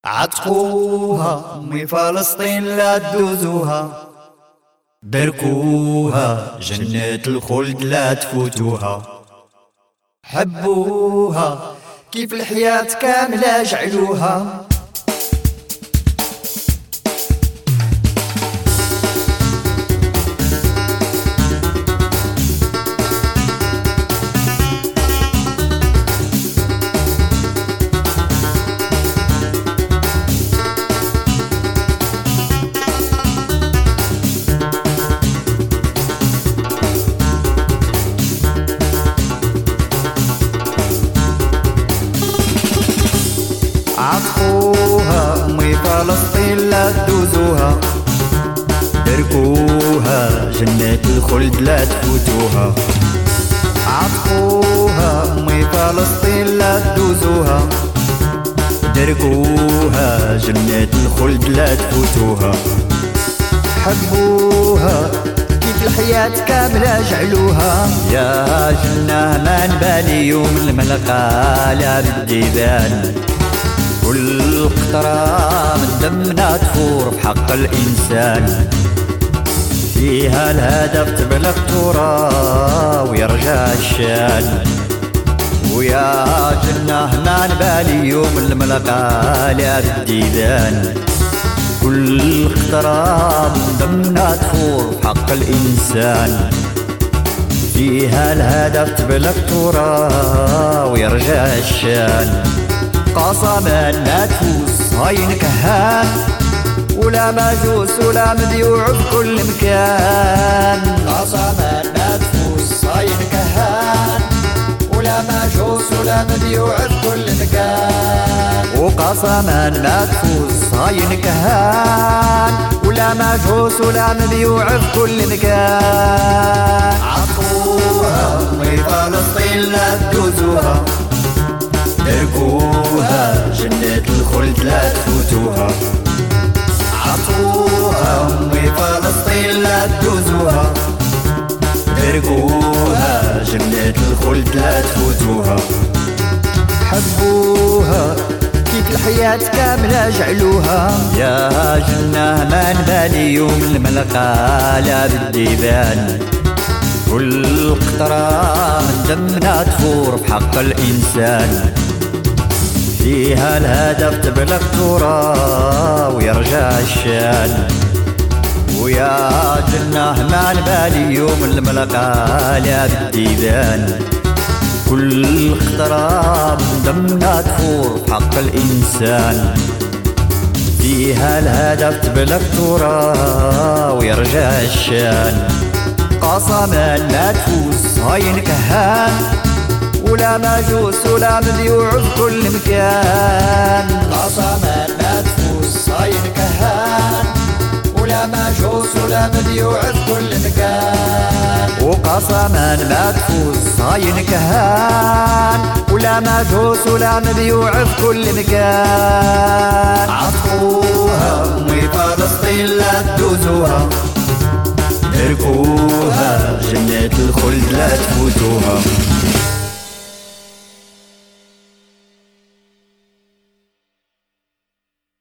عتقوها أمي فلسطين لا تدوزوها، باركوها جنة الخلد لا تفوتوها، حبوها كيف الحياة كاملة جعلوها. عطفوها أمي فلسطين لا تدوزوها، باركوها جنة الخلد لا تفوتوها، عطفوها أمي فلسطين لا تدوزوها، باركوها جنة الخلد لا تفوتوها، حبوها كيف الحياة كاملة جعلوها. يا جنة ما نبالي يوم الملقى لا بالديبان، كل قطرة من دمنا تفور بحق الإنسان، فيها الهدف تبلغ ترى ويرجع الشان. ويا جنة ما نبالي يوم الملقى لا بالديدان، كل قطرة من دمنا تفور بحق الإنسان، فيها الهدف تبلغ ترى ويرجع الشان. قسما لا تفوز هاي كهان، ولا مجوس ولا مذيوع بكل مكان. قسما لا تفوز هاي كهان، ولا مجوس ولا مذيوع بكل مكان. وقسما لا تفوز هاي كهان، ولا مجوس ولا مذيوع بكل مكان. عطوها أمي فلسطين لا تدوزوها، باركوها جنة الخلد لا تفوتوها، عطوها أمي فلسطين لا تدوزوها، باركوها جنة الخلد لا تفوتوها، حبوها كيف الحياة كاملة جعلوها. يا جنة ما نبالي يوم الملقى لا بالديبان، كل قطرة من دمنا تفور بحق الإنسان، فيها الهدف تبلغ ترى ويرجع الشان. ويا جنة ما نبالي يوم الملقى لا بالديدان، كل قطرة من دمنا تفور بحق الإنسان، فيها الهدف تبلغ ترى ويرجع الشان. قسما لا تفوز هاي كهان، ولا مجوس ولا مذيوع بكل مكان. قسما لا تفوز هاي كهان، ولا مجوس ولا مذيوع بكل مكان. وقسما لا تفوز هاي كهان، ولا مجوس ولا مذيوع بكل مكان. عطفوها أمي فلسطين لا تدوزوها، باركوها جنة الخلد لا تفوتوها.